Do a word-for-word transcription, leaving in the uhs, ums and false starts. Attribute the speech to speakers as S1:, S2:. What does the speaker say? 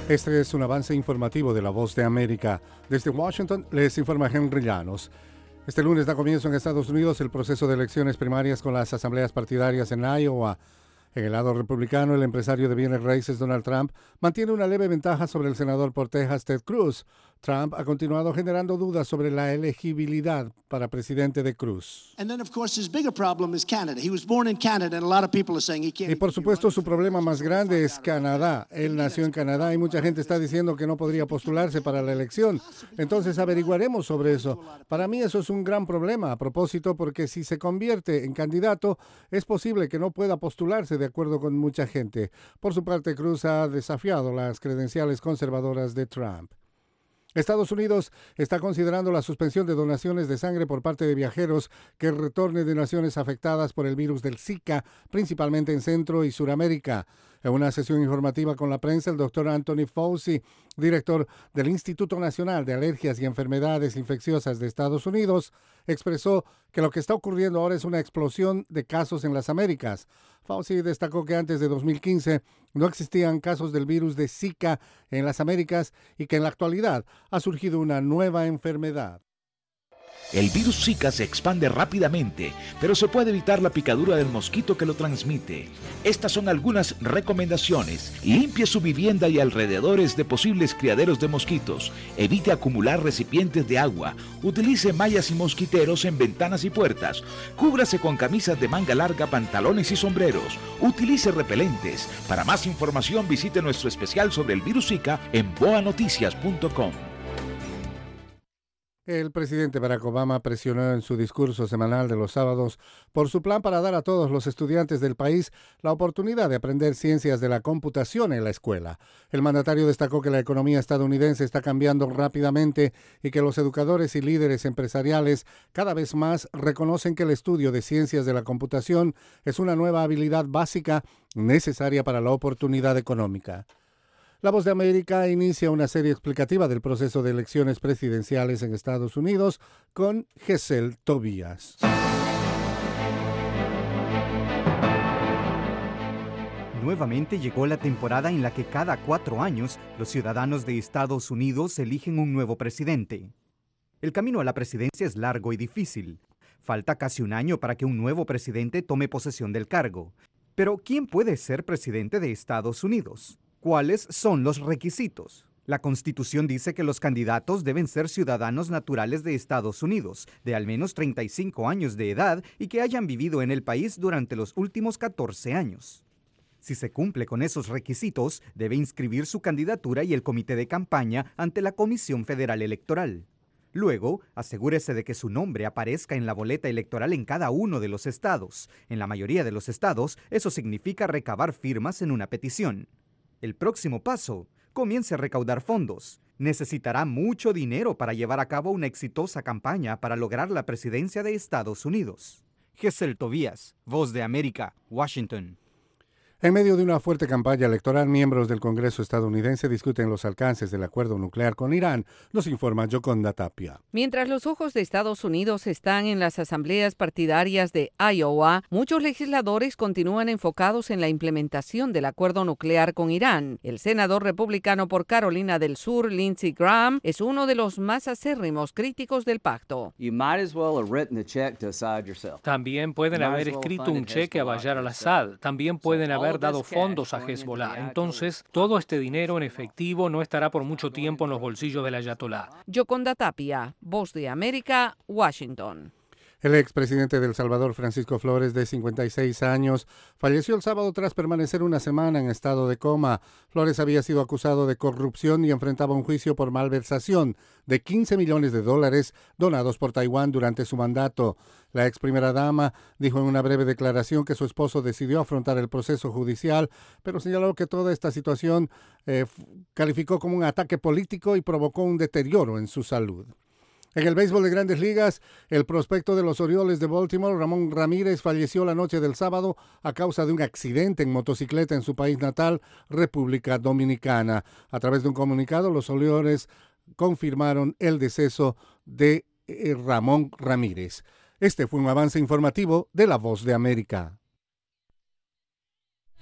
S1: Este es un avance informativo de La Voz de América. Desde Washington les informa Henry Llanos. Este lunes da comienzo en Estados Unidos el proceso de elecciones primarias con las asambleas partidarias en Iowa. En el lado republicano, el empresario de bienes raíces Donald Trump mantiene una leve ventaja sobre el senador por Texas Ted Cruz. Trump ha continuado generando dudas sobre la elegibilidad para presidente de Cruz. Y por supuesto, su problema más grande es Canadá. Él nació en Canadá y mucha gente está diciendo que no podría postularse para la elección. Entonces averiguaremos sobre eso. Para mí eso es un gran problema, a propósito, porque si se convierte en candidato, es posible que no pueda postularse de acuerdo con mucha gente. Por su parte, Cruz ha desafiado las credenciales conservadoras de Trump. Estados Unidos está considerando la suspensión de donaciones de sangre por parte de viajeros que retornen de naciones afectadas por el virus del Zika, principalmente en Centro y Suramérica. En una sesión informativa con la prensa, el doctor Anthony Fauci, director del Instituto Nacional de Alergias y Enfermedades Infecciosas de Estados Unidos, expresó que lo que está ocurriendo ahora es una explosión de casos en las Américas. Fauci destacó que antes de dos mil quince no existían casos del virus de Zika en las Américas y que en la actualidad ha surgido una nueva enfermedad.
S2: El virus Zika se expande rápidamente, pero se puede evitar la picadura del mosquito que lo transmite. Estas son algunas recomendaciones. Limpie su vivienda y alrededores de posibles criaderos de mosquitos. Evite acumular recipientes de agua. Utilice mallas y mosquiteros en ventanas y puertas. Cúbrase con camisas de manga larga, pantalones y sombreros. Utilice repelentes. Para más información visite nuestro especial sobre el virus Zika en boa noticias punto com.
S1: El presidente Barack Obama presionó en su discurso semanal de los sábados por su plan para dar a todos los estudiantes del país la oportunidad de aprender ciencias de la computación en la escuela. El mandatario destacó que la economía estadounidense está cambiando rápidamente y que los educadores y líderes empresariales cada vez más reconocen que el estudio de ciencias de la computación es una nueva habilidad básica necesaria para la oportunidad económica. La Voz de América inicia una serie explicativa del proceso de elecciones presidenciales en Estados Unidos con Gesell Tobías.
S3: Nuevamente llegó la temporada en la que cada cuatro años los ciudadanos de Estados Unidos eligen un nuevo presidente. El camino a la presidencia es largo y difícil. Falta casi un año para que un nuevo presidente tome posesión del cargo. Pero, ¿quién puede ser presidente de Estados Unidos? ¿Cuáles son los requisitos? La Constitución dice que los candidatos deben ser ciudadanos naturales de Estados Unidos, de al menos treinta y cinco años de edad y que hayan vivido en el país durante los últimos catorce años. Si se cumple con esos requisitos, debe inscribir su candidatura y el comité de campaña ante la Comisión Federal Electoral. Luego, asegúrese de que su nombre aparezca en la boleta electoral en cada uno de los estados. En la mayoría de los estados, eso significa recabar firmas en una petición. El próximo paso, comience a recaudar fondos. Necesitará mucho dinero para llevar a cabo una exitosa campaña para lograr la presidencia de Estados Unidos. Gesell Tobías, Voz de América, Washington.
S1: En medio de una fuerte campaña electoral, miembros del Congreso estadounidense discuten los alcances del acuerdo nuclear con Irán, nos informa Yoconda Tapia.
S4: Mientras los ojos de Estados Unidos están en las asambleas partidarias de Iowa, muchos legisladores continúan enfocados en la implementación del acuerdo nuclear con Irán. El senador republicano por Carolina del Sur, Lindsey Graham, es uno de los más acérrimos críticos del pacto.
S5: También pueden haber escrito un cheque a Bayar al-Assad. También pueden haber dado fondos a Hezbollah. Entonces, todo este dinero en efectivo no estará por mucho tiempo en los bolsillos del ayatolá.
S4: Yoconda Tapia, Voz de América, Washington.
S1: El expresidente de El Salvador, Francisco Flores, de cincuenta y seis años, falleció el sábado tras permanecer una semana en estado de coma. Flores había sido acusado de corrupción y enfrentaba un juicio por malversación de quince millones de dólares donados por Taiwán durante su mandato. La ex primera dama dijo en una breve declaración que su esposo decidió afrontar el proceso judicial, pero señaló que toda esta situación eh, calificó como un ataque político y provocó un deterioro en su salud. En el béisbol de Grandes Ligas, el prospecto de los Orioles de Baltimore, Ramón Ramírez, falleció la noche del sábado a causa de un accidente en motocicleta en su país natal, República Dominicana. A través de un comunicado, los Orioles confirmaron el deceso de eh, Ramón Ramírez. Este fue un avance informativo de La Voz de América.